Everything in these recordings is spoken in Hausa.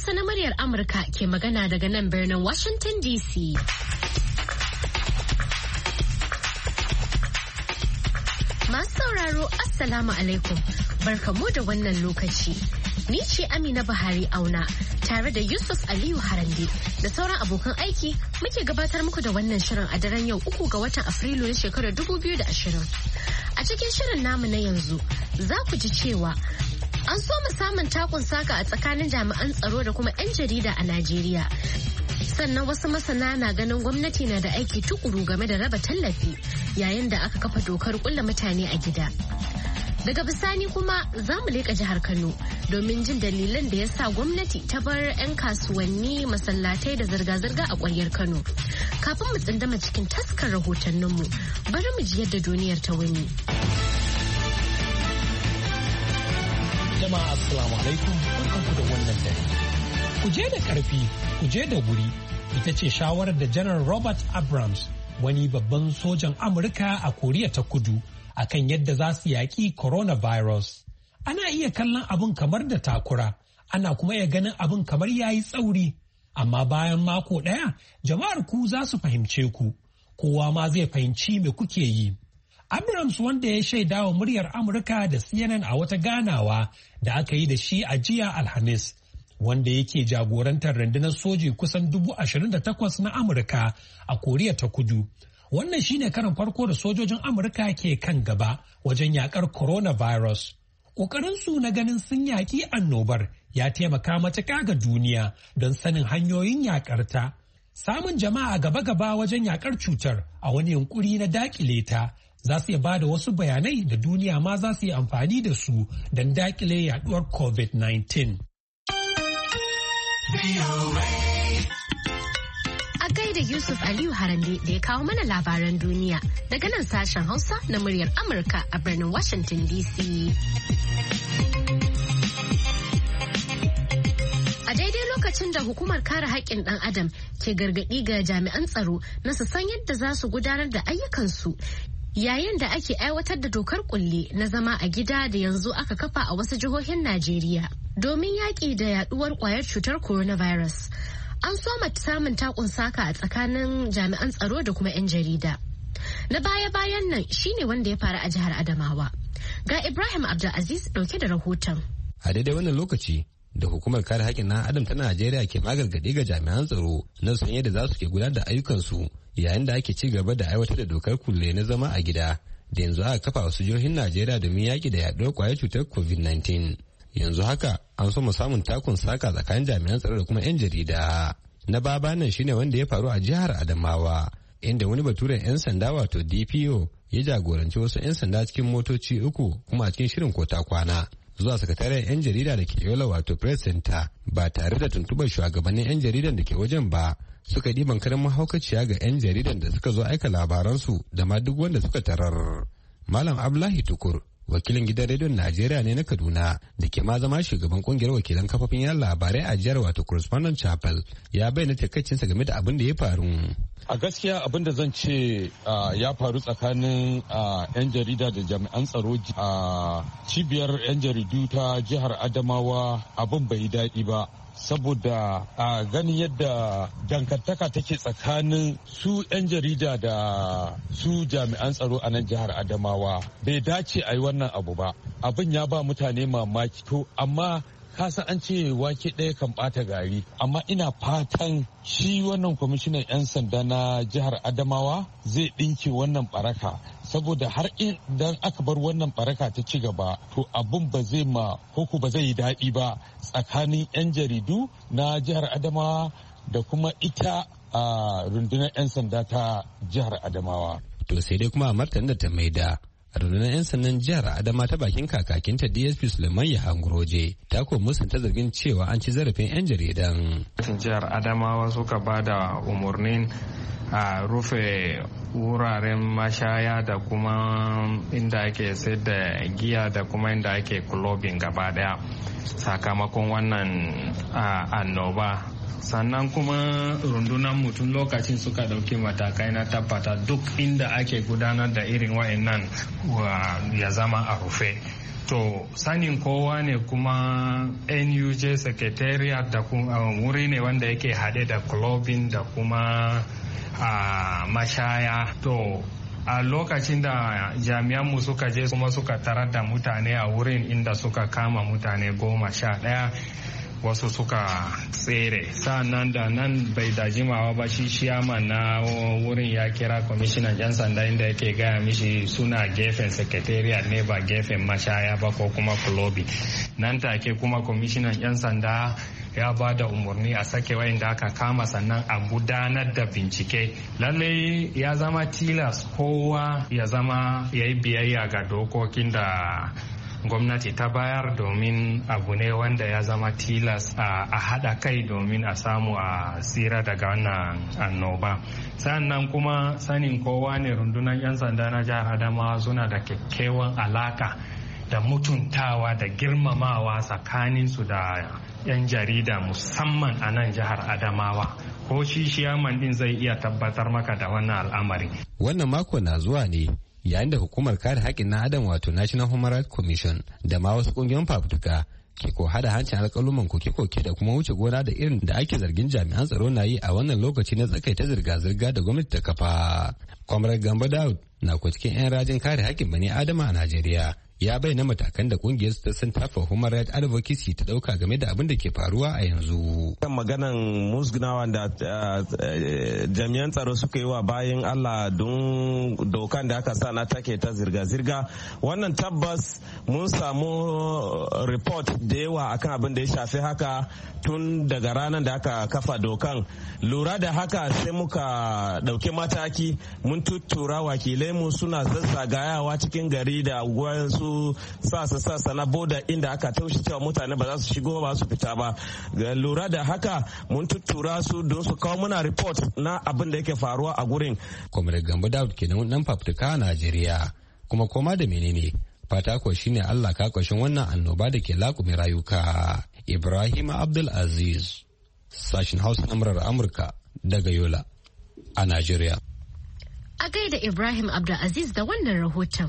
Hausa na muryar Amurka ke magana daga nan birnin Washington DC. Masu sauraro, Assalamu alaikum. Barkamu da wannan lokaci. Ni ce Amina Buhari Auna tare da Yusuf Aliyu Harande da sauran abokan aiki muke gabatar muku da wannan shirin a daren yau 3 ga watan Afrilu na shekarar 2020. A cikin shirin namu na yanzu za ku ji cewa an so mu samun takun saka a tsakanin jami'an tsaro da kuma 'yan jarida a Najeriya. Sannan wasu masana na ganin gwamnati na da aiki tukuru game da raba tallafi yayin da aka kafa dokar kulle mutane a gida. Daga bisani kuma za mu leƙa jihar Kano domin jin dalilan da ya sa gwamnati ta bar 'yan kasuwanni, masallatai da zirga-zirga a ƙwaryar Kano. Kafin mu tsindama cikin taskar rahotanninmu, bari mu ji yadda duniyar ta wuni. Jama'a assalamu alaikum, barkanku da wannan dare. Ku je da karfi, ku je da wuri. Ita ce shawarar da Janar Robert Abrams, wani babban sojan Amurka a Koriya ta Kudu, akan yadda za su yaƙi coronavirus. Ana iya kallon abin kamar da takura, ana kuma iya ganin abin kamar yayi tsauri. Amma bayan mako ɗaya, jama'ar ku za su fahimce ku. Kowa ma zai fahimci me kuke yi. Abrams, wanda ya shaida wa muryar Amurka da CNN a wata ganawa da aka yi da shi a jiya Alhamis, wanda yake jagorantar rundunar soji kusan 28,000 na Amurka a Koriya ta Kudu. Wannan shine karin farko da sojojin Amurka ke kan gaba wajen yakar coronavirus. Ƙoƙarinsu na ganin sun yaƙi annobar ya taimaka matuƙa ga duniya don sanin hanyoyin yaƙarta. Samun jama'a gaba-gaba wajen yaƙar cutar a wani yunkuri na daƙile ta za su iya ba da wasu bayanai da duniya ma za su yi amfani da su don daƙile yaɗuwar COVID-19. A gaida Yusuf Aliyu Harande da ya kawo mana labaran duniya daga nan sashen Hausa na muryar Amurka a birnin Washington DC. A daidai lokacin da hukumar kare haƙƙin ɗan adam ke gargaɗi ga jami'an tsaro na su san yadda za su gudanar da ayyukansu yayin da ake aiwatar da dokar kulle na zama a gida da yanzu aka kafa a wasu jihohin Najeriya domin yaƙi da yaɗuwar ƙwayar cutar coronavirus. An soma samun takun saka a tsakanin jami'an tsaro da kuma 'yan jarida. Na baya-bayan nan shine wanda ya faru a jihar Adamawa. Ga Ibrahim Abdulaziz dauke da rahoton. A daidai wannan lokaci da hukumar kare haƙƙin ɗan adam ta Najeriya ke magargaɗi ga jami'an tsaro na san yadda za su ke gudanar da ayyukansu yayin da ake ci gaba da aiwatar da dokar kulle na zama a gida da yanzu aka kafa wasu jihohin Najeriya domin yaƙi da yaɗuwar ƙwayar cutar COVID-19. Yanzu haka an so mu samun takun saka tsakanin jami'an tsaro da kuma 'yan jarida. Na baba nan shine wanda ya faru a jihar Adamawa inda wani baturen 'yan sanda wato DPO ya jagoranci wasu 'yan sanda cikin motoci 3 kuma a cikin shirin kota kwana zuwa sakataren 'yan jarida da ke Yola wato Press Center ba tare da tuntubar shugabannin 'yan jaridan da ke wajen ba. Suka ɗiban karin mahaukaciya ga 'yan jaridan da suka zo aika labaransu da ma duk wanda suka tarar. Malam Abdullahi Tukur, wakilin gidan rediyon Najeriya ne na Kaduna da ke ma zama shugaban kungiyar wakilan kafofin yan labarai a jihar wato Correspondent Chapel, ya bayyana takaicinsa game da abin da ya faru. A gaskiya abin da zan ce ya faru tsakanin 'yan jarida da jami'an tsaro a cibiyar 'yan jaridu ta jihar Adamawa abin bai daɗi ba. Saboda a ganin yadda dangantaka take tsakanin su 'yan jarida da su jami'an tsaro a nan jihar Adamawa bai dace a yi wannan abu ba. Abin ya ba mutane mamaki to amma kasan an ce wake ɗaya kan ɓata gari, amma ina fatan shi wannan kwamishinan 'yan sanda na jihar Adamawa zai ɗinke wannan ɓaraka, saboda har idan aka bar wannan ɓaraka ta ci gaba to abin ba zai koko ba zai yi daɗi ba tsakanin 'yan jaridu na jihar Adamawa da kuma ita a rundunar 'yan sanda ta jihar Adamawa. To sai dai kuma a martanin da ta maida rundunar 'yan sandan jihar Adama ta bakin kakakinta DSP Suleiman Yahangroje ta ko musanta zargin cewa an ci zarafin 'yan jaridan. Jihar Adamawa suka ba da umarnin a rufe wuraren mashaya da kuma inda ake sayar da giya da kuma inda ake clubbing gaba daya sakamakon wannan annoba. Sannan kuma rundunar mutum lokacin suka dauki matakai na tabbata duk inda ake gudanar da irin wa'annan ya zama a rufe to sanin kowa ne kuma NUJ secretariat da wuri ne wanda yake haɗe da clubbing da kuma mashaya. To a lokacin da jami'anmu suka je kuma suka tarar da mutane a wurin inda suka kama mutane 11, wasu suka tsere. Sa'annan da nan bai da jimawa ba shi ciyaman na wurin ya kira kwamishinan 'yan sanda inda yake gaya mishi suna gefen secretariat ne ba gefen mashaya ba ko kuma kulobi. Nan take kuma kwamishinan 'yan sanda ya ba da umarni a sake wayanda aka kama sannan a gudanar da bincike. Lallai ya zama tilas kowa ya yi biyayya ga dokokin da gwamnati ta bayar, domin abu ne wanda ya zama tilas a haɗa kai domin a samu a tsira daga wannan annoba. Sannan kuma sanin kowa ne rundunar 'yan sanda na jihar Adamawa suna da kyakkyawan alaka da mutuntawa da girmamawa tsakaninsu da 'yan jarida musamman a nan jihar Adamawa. Ko shi shiyaman din zai iya tabbatar maka da wannan al'amari. Wannan mako na zuwa ne yayin da hukumar kare haƙƙin na adam wato National Human Rights Commission da ma wasu ƙungiyoyin fafutuka ke ko hada hancin alƙaluman koke-koke da kuma wuce gona da irin da ake zargin jami'an tsaro na yi a wannan lokaci na tsakaita zirga-zirga da gwamnati ta kafa. Comrade Gambo Daud na ko cikin 'yan rajin kare haƙƙin bani adama a Najeriya. Ya bayyana matakan da kungiyar ta sun tafa Human Rights Advocacy ta dauka game da abin da ke faruwa a yanzu. Kan maganan musgunawa da jami'an tsaro suka yi wa bayan Allah don dokan da aka sa na take ta zirga-zirga, wannan tabbas mun samu report da yawa akan abin da ya shafi haka tun daga ranar da aka kafa dokan. Lura da haka sai muka dauki mataki, mun tuttura wakilai mu suna zazzagayawa cikin gari da wasu sasa na boda inda aka taushe cewa mutane ba za su shigo ba su fita ba. Lura da haka mun tuttura su don su kawo muna report na abin da yake faruwa a gurin. Comrade Gambo Daud kenan dan fafutuka a Najeriya, kuma koma da menene fata ko shine Allah ka kwashin wannan annoba da ke lakume rayuka. Ibrahim Abdul Aziz, sashin Hausa na murar Amurka daga Yola a Najeriya. A gaida Ibrahim Abdul Aziz da wannan rahoton.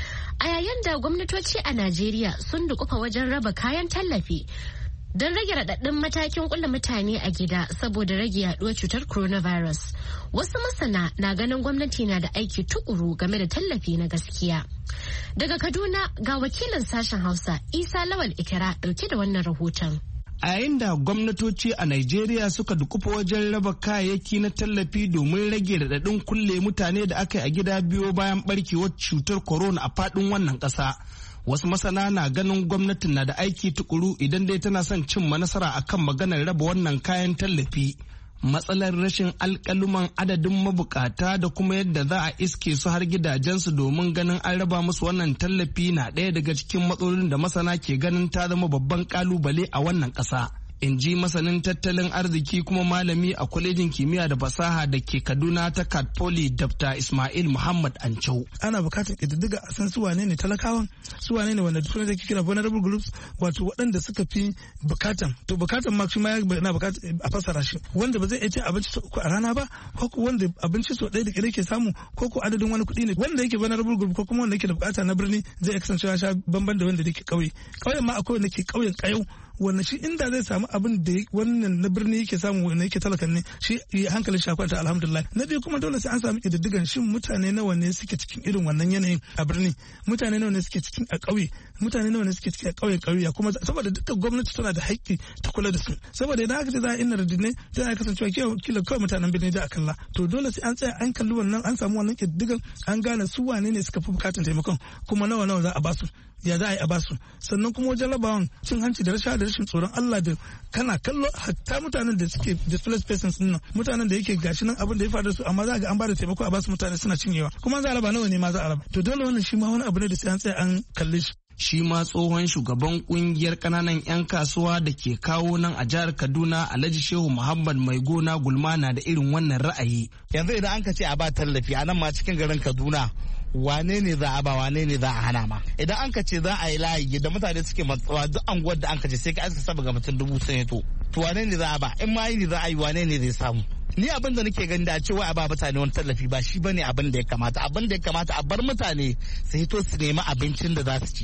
A yayin da gwamnatoci a Najeriya sun dukufa wajen raba kayan tallafi don rage raɗaɗin matakin kulla mutane a gida saboda rage yaduwar cutar coronavirus. Wasu masana na ganin gwamnati na da aiki tukuru game da tallafi na gaskiya. Daga Kaduna ga wakilin sashen Hausa Isa Lawal Ikira ɗauke da wannan rahoton. A yayin da gwamnatoci a Najeriya suka dukufa wajen raba kayayyaki na tallafi domin rage raɗaɗin kulle mutane da aka yi a gida biyo bayan barkewar cutar corona a faɗin wannan ƙasa. Wasu masana na ganin gwamnatin na da aiki tukuru idan dai tana son cimma nasara akan maganar raba wannan kayan tallafi. Matsalar rashin alƙaluman adadin mabukata da kuma yadda za a iske su har gidajensu domin ganin an raba musu wannan tallafi na ɗaya daga cikin matsalolin da masana ke ganin ta zama babban ƙalubale a wannan ƙasa. In ji masanin tattalin arziki kuma malami a kwalejin kimiyya da fasaha da ke Kaduna ta Katpoli Dr. Ismail Muhammad Ancau. Ana bukatar ƙididdiga a san su wane ne talakawan, su wane ne wanda turai da ke kira vulnerable groups, wato waɗanda suka fi bukatan. To bukatan ma shi ma yana bukatar a fassara shi. Wanda ba zai iya cin abinci sau uku a rana ba, ko ko wanda abinci sau ɗaya da ƙire ke samu, ko ko adadin wani kuɗi ne. Wanda yake vulnerable group ko kuma wanda yake da bukata na birni zai iya kasancewa sha bamban da wanda yake ƙauye. Ƙauyen ma akwai wanda ke ƙauyen ƙayau. Wannan shi inda zai samu abin da wannan na birni yake samu wanda yake talakan ne shi hankalin shi kwanta alhamdulillah. Na biyu kuma dole sai an samu kididdigan shin mutane nawa ne suke cikin irin wannan yanayin a birni, mutane nawa ne suke cikin a ƙauye, mutane nawa ne suke cikin a ƙauye kuma saboda dukkan gwamnati tana da haƙƙi ta kula da su. Saboda idan aka ce za a inna radine zai kasancewa kila kawai mutanen birni da a kalla, to dole sai an tsaya an kalli wannan, an samu wannan kididdigan, an gane su wane ne suka fi bukatan taimakon kuma nawa za a basu. Ya za a yi a basu, sannan kuma wajen rabawan cin hanci da rashin tsoron Allah da kana kallo hatta mutanen da suke displaced persons din nan, mutanen da yake gashi nan abin da ya faru da su amma za ga an bada taimako a basu mutane suna cinyewa kuma za a raba nawa ne ma za a raba. To dole wannan shi ma wani abu ne da sai an tsaya an kalle shi. Shi ma tsohon shugaban kungiyar kananan 'yan kasuwa da ke kawo nan a jihar Kaduna Alhaji Shehu Muhammad Mai Gona Gulma na da irin wannan ra'ayi. Yanzu idan an ka ce a ba tallafi a nan ma cikin garin Kaduna wane ne za a ba, wane ne za a hana ma? Idan an ka ce za a yi layi da mutane suke matsawa duk anguwar da an ka ce sai ka aska saba ga mutum 1000 to wane ne za a ba? In ma yi ne za a yi wane ne zai samu? Ni abin da nake gani da cewa a ba mutane wani tallafi ba shi bane abin da ya kamata. Abin da ya kamata a bar mutane su hito su nemi abincin da za su ci.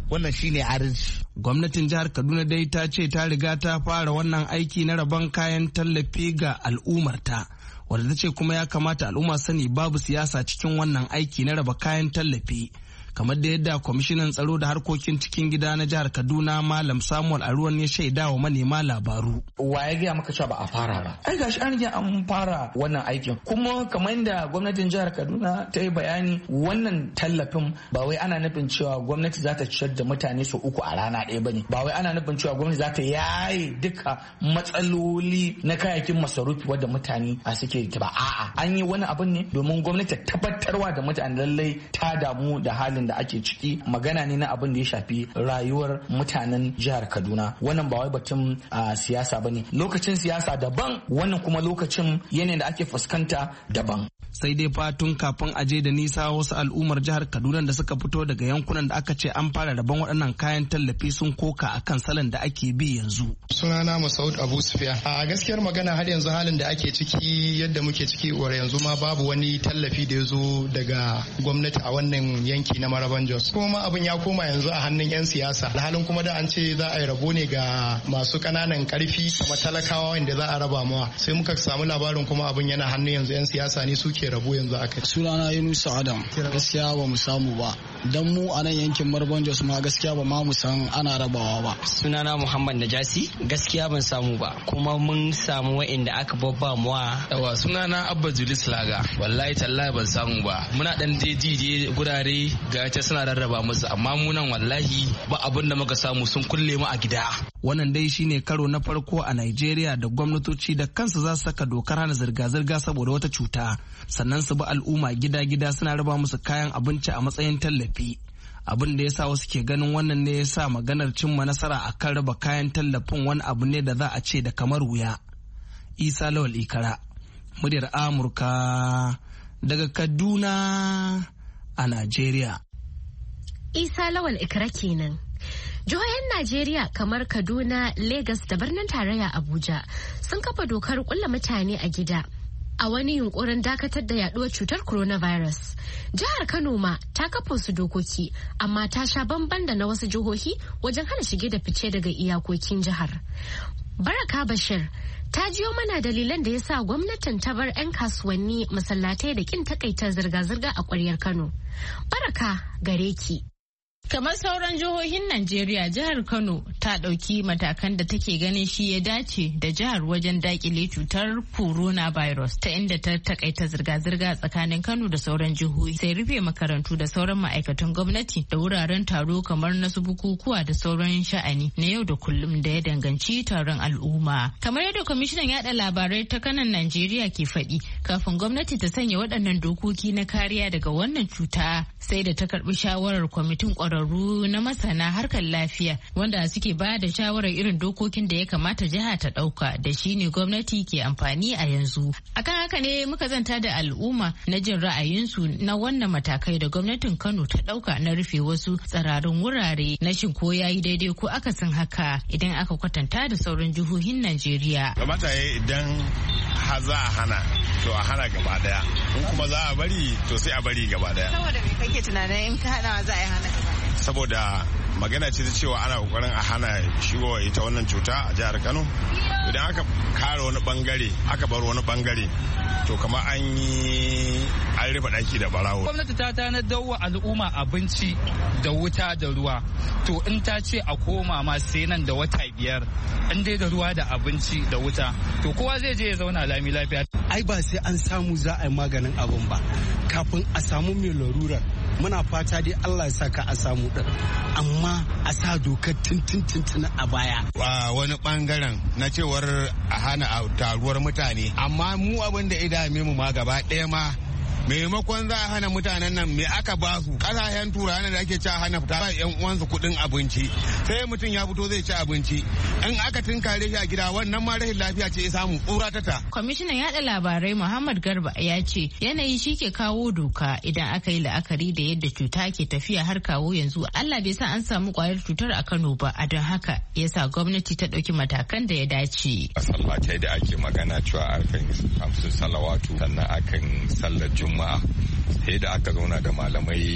wannan shine adalci. Gwamnatin jihar Kaduna dai ta ce ta riga ta fara wannan aiki na rabon kayan tallafi ga al'ummarta, wadda ta ce kuma ya kamata al'umma sani babu siyasa cikin wannan aiki na raba kayan tallafi. Kamar da yadda kwamishinan tsaro da harkokin cikin gida na jihar Kaduna Malam Samuel Aruwan ya shaida wa manema labaru. Wa ya gaya maka cewa ba a fara ba? Ai gashi an riga an fara wannan aikin. Kuma kamar yadda gwamnatin jihar Kaduna ta yi bayani, wannan tallafin ba wai ana nufin cewa gwamnati za ta ciyar da mutane su 3 a rana ɗaya bane. Ba wai ana nufin cewa gwamnati za ta yaye duka matsaloli na kayayyakin masarufi wadda mutane a suke ba. A'a, an yi wani abin ne domin gwamnati ta tabbatarwa da mutane lallai ta damu da halin da ake ciki. Magana ne na abin da ya shafi rayuwar mutanen jihar Kaduna. Wannan ba wai batun siyasa bane. Lokacin siyasa daban, wannan kuma lokacin yanayin da ake fuskanta daban. Sai dai fatun kafin aje da nisa, wasu al'ummar jihar Kaduna da suka fito daga yankunan da aka ce an fara rabon waɗannan kayan tallafi sun koka akan salon da ake bi yanzu. Sunana Masaud Abu Sufyan. A gaskiyar magana har yanzu halin da ake ciki, yadda muke ciki yanzu ma babu wani tallafi da ya zo daga gwamnati a wannan yanki na Maraban Jos. Kuma abin ya koma yanzu a hannun 'yan siyasa. Halin kuma da an ce za a yi rabo ne ga masu ƙananan ƙarfi kamar talakawa wanda za a raba mawa. Sai muka samu labarin kuma abin yana hannun yanzu 'yan siyasa ne suke rabo yanzu aka. Sunana Yunusa Adam. Gaskiya ba mu samu ba. Dan mu a nan yankin Maraban Jos ma gaskiya ba ma mu san ana rabawa ba. Sunana Muhammad Najasi. Gaskiya ban samu ba. Kuma mun samu wa'inda aka babba muwa. Yawa sunana Abba Julis Laga. Wallahi tallahi ban samu ba. Muna dan je gurare ga ta suna rarraba musu, amma mu nan wallahi ba abin da muka samu, sun kulle mu a gida. Wannan dai shine karo na farko a Najeriya da gwamnatoci da kansu za su saka dokar hana zirga-zirga saboda wata cuta, sannan su bi al'umma gida-gida suna raba musu kayan abinci a matsayin tallafi. Abin da ya sa wasu ke ganin wannan ne ya sa maganar cimma nasara a kan raba kayan tallafin wani abu ne da za a ce da kamar wuya. Isa Lawal Ikara, muryar Amurka daga Kaduna a Najeriya. Isa Lawal Ikara kenan. Jihohin Najeriya kamar Kaduna, Legas da birnin tarayya Abuja sun kafa dokar kulla mutane a gida a wani yunkurin dakatar da yaduwar cutar coronavirus. Jihar Kano ma ta kafa su dokoki, amma ta sha bamban da na wasu jihohi wajen hana shige da fice daga iyakokin jihar. Baraka Bashir ta jiyo mana dalilan da ya sa gwamnatin ta bar 'yan kasuwanni, masallatai da kin takaita zirga-zirga a ƙwaryar Kano. Baraka, gare ki. Kamar sauran jihohin Najeriya, jihar Kano ta ɗauki matakan da take ganin shi ya dace da jihar wajen dakile cutar coronavirus, ta inda ta takaita zirga-zirga tsakanin Kano da sauran jihohi, sai rufe makarantu da sauran ma'aikatan gwamnati da wuraren taro kamar na su bukukuwa da sauran sha'ani na yau da kullum da ya danganci taron al'umma. Kamar yadda kwamishinan yada labarai ta kanan Najeriya ke faɗi, kafin gwamnati ta sanya waɗannan dokoki na kariya daga wannan cuta, sai da ta karɓi shawarar kwamitin ƙwararru na masana harkar lafiya wanda suke ba da shawarar irin dokokin da ya kamata jiha ta ɗauka, da shi ne gwamnati ke amfani a yanzu. Akan haka ne muka zanta da al'umma na jin ra'ayinsu na wannan matakai da gwamnatin Kano ta ɗauka na rufe wasu tsirarin wurare, na shin ko yayi daidai ko akasin haka idan aka kwatanta da sauran jihohin Najeriya. Kamata ya idan za a hana, to a hana gaba daya, in kuma za a bari to sai a bari gaba daya. Saboda me kake tunanin in ka hana za a yi hana gaba? Saboda magana ce ta cewa ana kokarin a hana shigowa ita wannan cuta a jihar Kano. Idan aka kare wani bangare aka bar wani bangare, to kamar an rufe daki da barawo. Gwamnati ta tanadar wa al'umma abinci da wuta da ruwa, to in ta ce a koma ma sai nan da wata 5, in dai da ruwa da abinci da wuta, to kowa zai je ya zauna lami lafiya. Ai ba sai an samu za a yi maganin abin ba, kafin a samu mai larurar muna fata dai Allah ya saka a samu din, amma a sa dokar tintin a baya. Wani bangaren na cewar a hana taruwar mutane, amma mu abin da idame mu ma gaba ɗaya ma maimakon za a hana mutanen nan me aka ba su kasashen turawa da ake cewa hana fita ba yan uwansu kuɗin abinci, sai mutum ya fito zai ci abinci, in aka tinkare shi a gida wannan ma rashin lafiya ce ya samu tsura ta. Kwamishinan yada labarai Muhammad Garba ya ce yanayi shi ke kawo doka idan aka yi la'akari da yadda cuta ke tafiya har kawo yanzu. Allah bai sa an samu kwayar cutar a Kano ba, a don haka ya sa gwamnati ta ɗauki matakan da ya dace. Masallatai da ake magana cewa akan salawatu sannan akan sallar juma'a, sai da aka zauna da malamai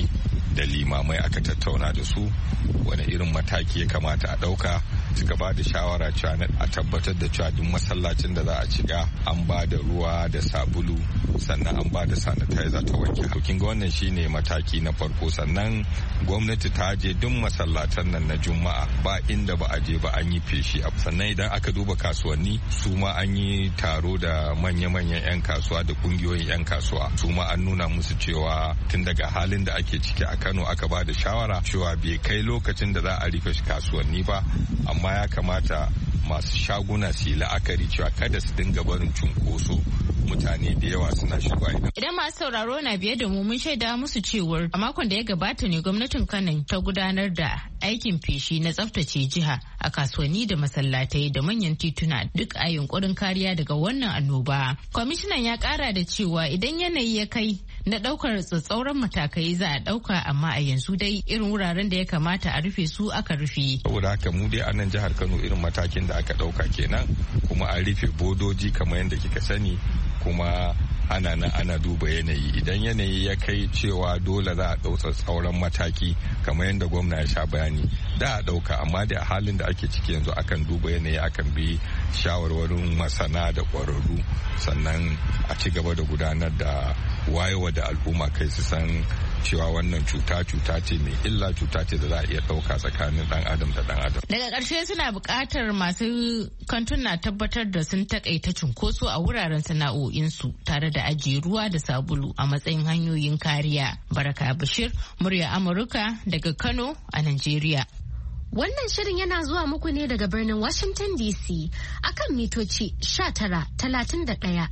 da limamai aka tattauna da su wani irin mataki ya kamata a ɗauka. Suka ba da shawara cewa a tabbatar da cewa duk masallacin da za a shiga an ba da ruwa da sabulu sannan an ba da sanitizer ta wanke hannu. Ga wannan shine mataki na farko. Sannan gwamnati ta je duk masallatan nan na juma'a ba inda ba a je ba an yi feshi. Sannan idan aka duba kasuwanni su ma an yi taro da manya-manyan 'yan kasuwa da kungiyoyin 'yan kasuwa, su ma an nuna musu cewa tun daga halin da ake ciki a Kano aka ba da shawara cewa bai kai lokacin da za a rufe kasuwanni ba, amma ya kamata masu shaguna su yi la'akari cewa kada su dinga barin cunkoso, mutane da yawa suna shigowa. Idan masu sauraro na biye da mu, mun shaida musu cewar a makon da ya gabata ne gwamnatin Kano ta gudanar da aikin feshi na tsaftace jiha a kasuwanni da masallatai da manyan tituna, duk a yunkurin kariya daga wannan annoba. Kwamishinan ya kara da cewa idan yanayi ya kai na daukar tsatsauran matakai za a dauka, amma a yanzu dai irin wuraren da ya kamata a rufe su aka rufe. Saboda haka mu dai a nan jihar Kano irin matakin da aka dauka kenan, kuma an rufe bodoji kamar yadda kika sani, kuma ana nan ana duba yanayi. Idan yanayi ya kai cewa dole za a ɗauka tsauran mataki kamar yadda gwamna ya sha bayani da a ɗauka, amma da a halin da ake ciki yanzu akan duba yanayi, akan bi shawarwarin masana da ƙwararru, sannan a ci gaba da gudanar da wayewa da al'umma kai su san cewa wannan cuta ce mai illa, cuta ce da za a iya ɗauka tsakanin ɗan adam da ɗan adam. Daga ƙarshe suna buƙatar masu kantuna tabbatar da sun takaita cunkoso a wuraren sana'o'insu tare da ajiye ruwa da sabulu a matsayin hanyoyin kariya. Baraka Bashir, murya Amurka daga Kano a Najeriya. Wannan shirin yana zuwa muku ne daga birnin Washington DC akan mitoci 19, 31,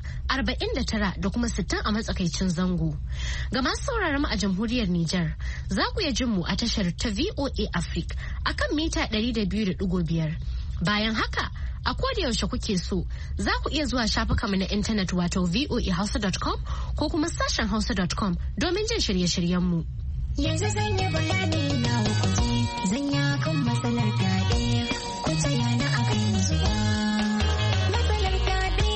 49 da kuma 60 a matsakaicin zango. Ga masu sauraron mu a jamhuriyar Nijar, za ku iya jin mu a tashar ta VOA Africa akan mita 200.5. Bayan haka, a koda yaushe kuke so, za ku iya zuwa shafukanmu na intanet wato voahausa.com ko kuma sashen hausa.com domin jin shirye-shiryenmu. Yanzu zan yi bayani na hukunci, zan yi kan matsalar fyaɗe, ku tsaya na a kan zuwa. Matsalar fyaɗe.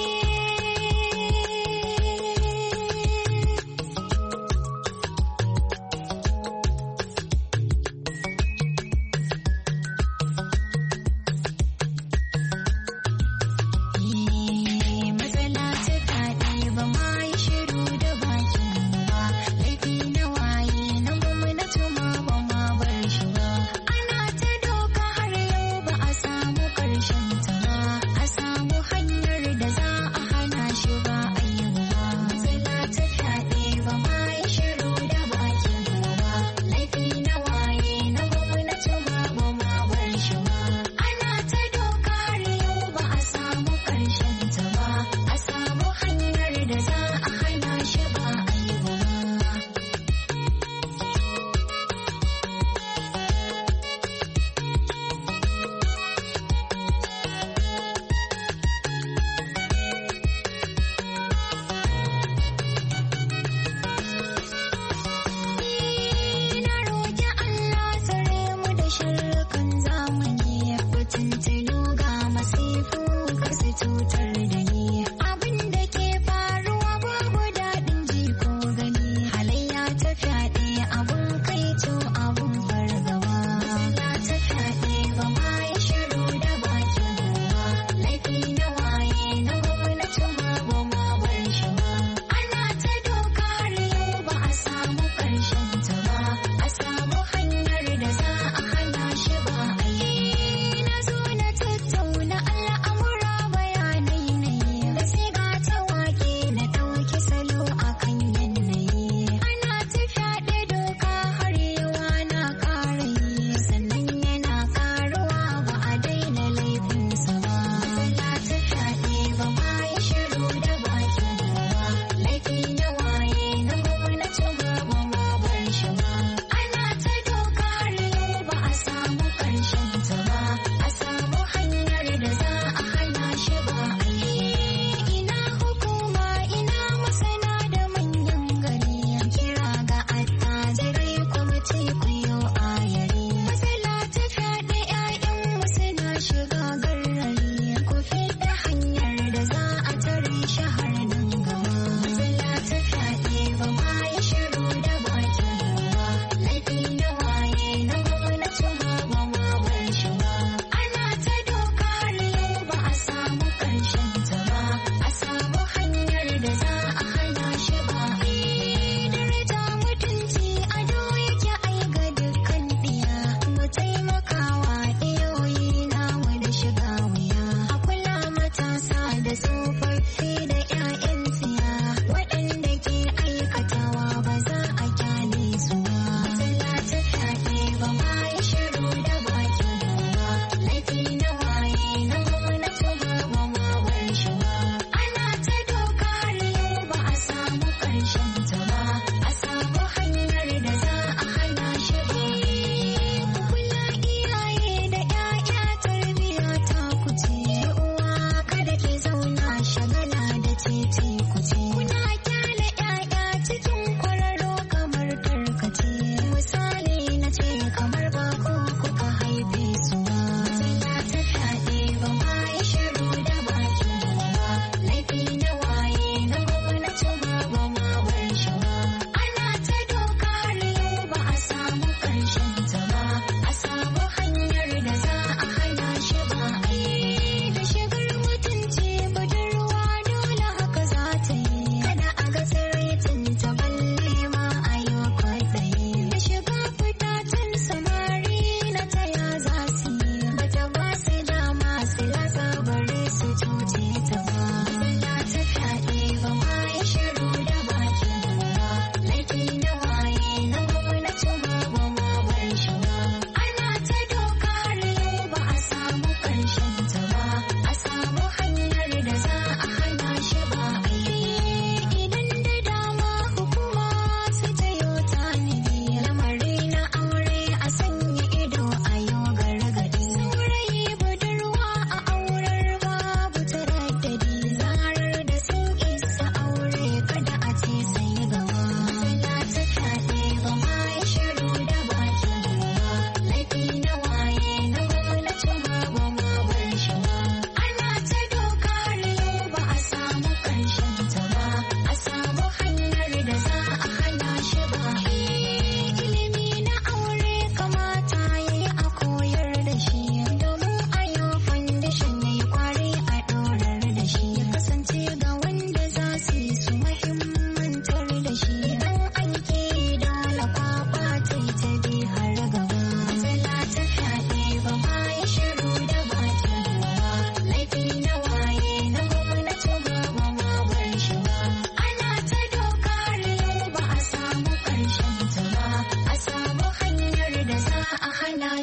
Matsala ta fyaɗe ba ma yi shiru da bakin ba, laifi na waye nan gwamnati ma ba ma bar shi ba. Ana ta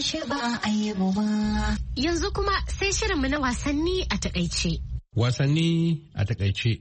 shi ba a yi ba. Yanzu kuma sai shirinmu na wasanni a takaice. Wasanni a takaice.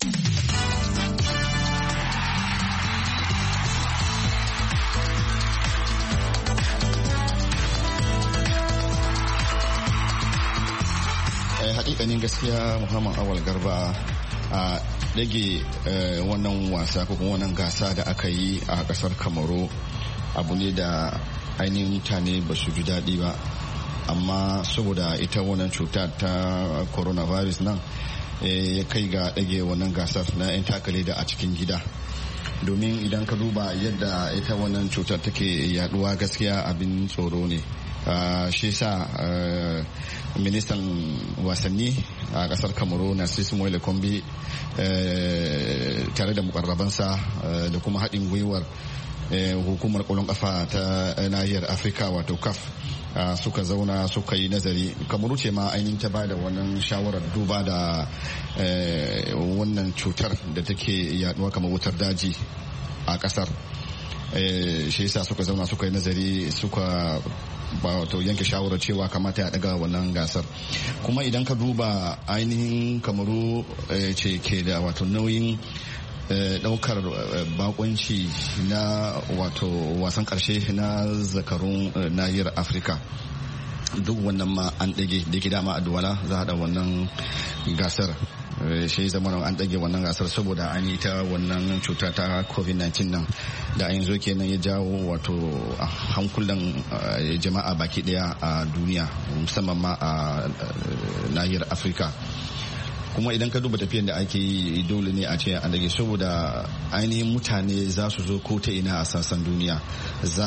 Hakikanin gaskiya Muhammad Awal Garba a dage wannan wasa ko kuma wannan gasa da aka yi a kasar Kamaru abu ne da ainihin mutane ba su ji daɗi ba, amma saboda ita wannan cuta ta coronavirus nan ya kai ga dage wannan gasar na 'yan takale da a cikin gida. Domin idan ka duba yadda ita wannan cutar take yaduwa gaskiya abin tsoro ne. Shi sa ministan wasanni a kasar Kamaru Narcisse Moile Kombi tare da mukarrabansa da kuma haɗin gwiwar hukumar ƙwallon ƙafa ta nahiyar Afirka wato CAF suka zauna suka yi nazari. Kamaru ce ma ainihin ta bada wannan shawarar duba da wannan cutar da take yaduwa kamar wutar daji a kasar. Shi yasa suka zauna suka yi nazari suka wato yanke shawarar cewa kamata ya daga wannan gasar. Kuma idan ka duba ainihin Kamaru ce ke da wato nauyin daukar bakonci na wato wasan karshe na zakarun nahiyar Afirka. Duk wannan ma an dage da ke dama a Duwala za a da wannan gasar. Shi zama an dage wannan gasar saboda an yi ta wannan cuta ta covid-19 nan da a yanzu kenan ya jawo wato hankulan jama'a baki daya a duniya musamman ma a nahiyar Afirka. Kuma idan ka duba tafiyan da ake yi dole ne a ce an dage saboda ainihin mutane za su zo ko ta ina a sassan duniya, za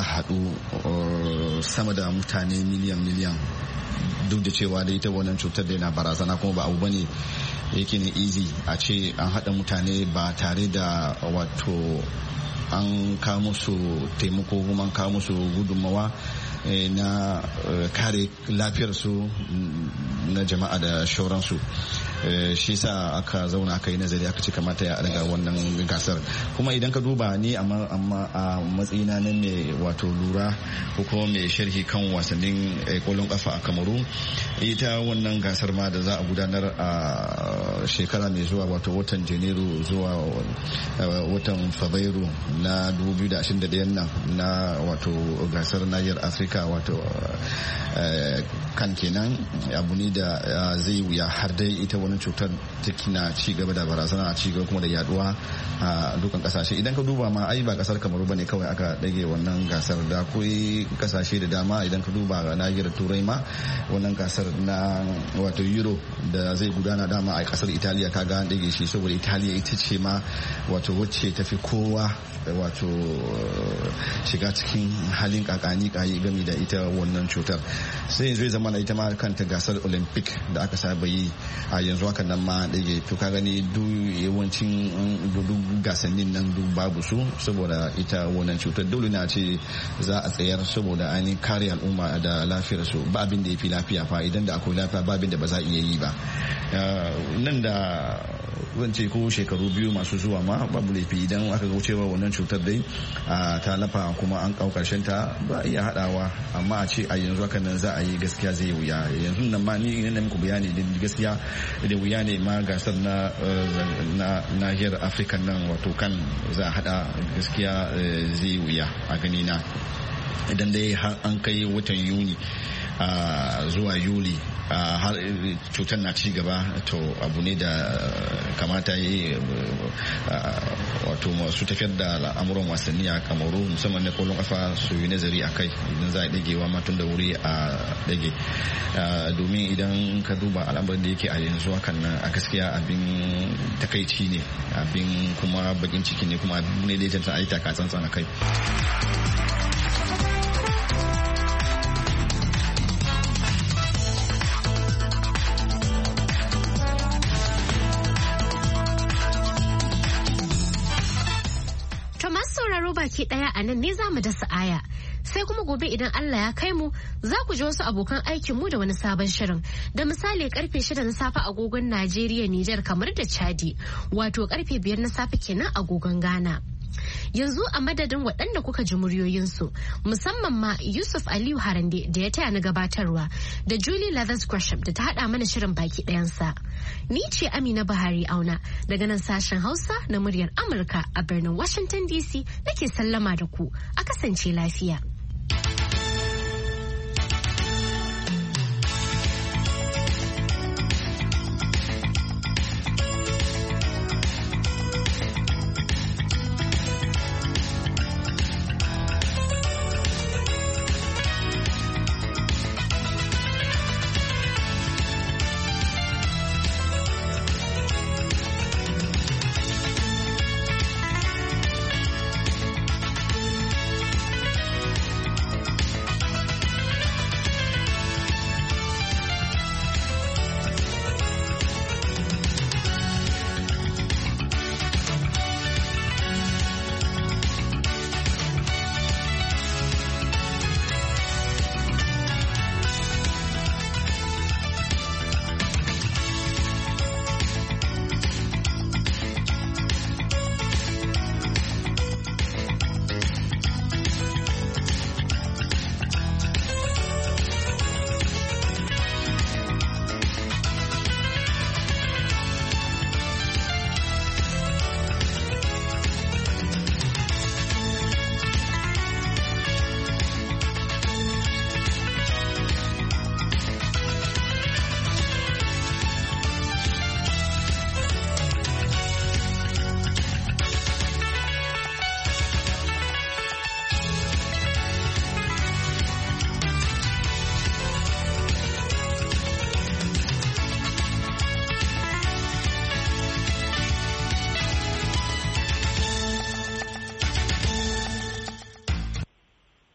haɗu sama da mutane miliyan duk da cewa da ita wannan cutar da yana barazana kuma ba abu bane yake ne easy a ce an haɗa mutane ba tare da wato an kawo musu taimako kuma an kawo musu gudunmawa na kare lafiyarsu na jama'a da shauransu. Shi sa aka zauna aka yi nazari aka ce kamata ya daga wannan gasar. Kuma idan ka duba ni amma a matsayina na mai wato lura ko kuma mai sharhi kan wasannin kwallon kafa a Kamaru, ita wannan gasar ma da za a gudanar a shekara mai zuwa wato watan Janairu zuwa watan Fabrairu na 2021 nan na wato gasar nahiyar Afirka wato kan kenan abu ne da zai wuya har dai ita wani cutar take na ci gaba da barazana a ci gaba kuma da yaduwa a dukkan kasashe. Idan ka duba ma ai ba kasar Kamaru bane kawai aka dage wannan gasar, da akwai kasashe da dama. Idan ka duba ga nahiyar Turai ma wannan gasar na wato Euro da zai gudana dama a kasar Italiya kaga an dage shi saboda Italiya ita ce ma wato wacce tafi kowa wato shiga cikin halin kakani kayi game da ita wannan cutar. Sai zai zama na ita ma kanta gasar Olympic da aka saba yi a yanzu haka nan ma dage. To ka gani duk yawancin gasannin nan duk babu su saboda ita wannan cutar. Dole na ce za a tsayar saboda ainihin kare al'umma da lafiyar su. Ba abin da ya fi lafiya fa, idan da akwai lafiya ba abin da ba za a iya yi ba. Nan da zan ce ko shekaru biyu masu zuwa ma babu laifi idan aka ga cewa wannan cutar dai ta lafa kuma an kau karshen ta ba iya hadawa, amma a ce a yanzu haka nan za a yi gaskiya zai wuya. Yanzu nan ma ni ina muku bayani da gaskiya da wuya ne ma gasar na nahiyar Afirka nan wato kan za a hada gaskiya zai wuya a gani na. Idan dai an kai watan Yuni zuwa Yuli har cutar na ci gaba, to abu ne da kamata yi wato masu tafiyar da al'amuran wasanni a Kamaru musamman na kwallon kafa su yi nazari a kai idan za a dagewa matun da wuri a dage. Domin idan ka duba al'amarin da yake a yanzu hakan nan a gaskiya abin takaici ne, abin kuma bakin ciki ne, kuma abin ne da ya janta a yi takatsantsan a kai. Baki daya a nan ne za mu dasa aya, sai kuma gobe idan Allah ya kai mu za ku ji wasu abokan aikin mu da wani sabon shirin, da misali karfe 6 na safe agogon Najeriya, Nijar, kamar da Chadi, wato karfe 5 na safe kenan agogon Ghana. Yanzu a madadin waɗanda kuka ji muryoyinsu musamman ma Yusuf Aliyu Harande da ya taya na gabatarwa da Julie Leathers Gresham da ta haɗa mana shirin baki ɗayansa. Ni ce Amina Buhari Auna daga nan sashen Hausa na muryar Amurka a birnin Washington DC nake sallama da ku a kasance lafiya.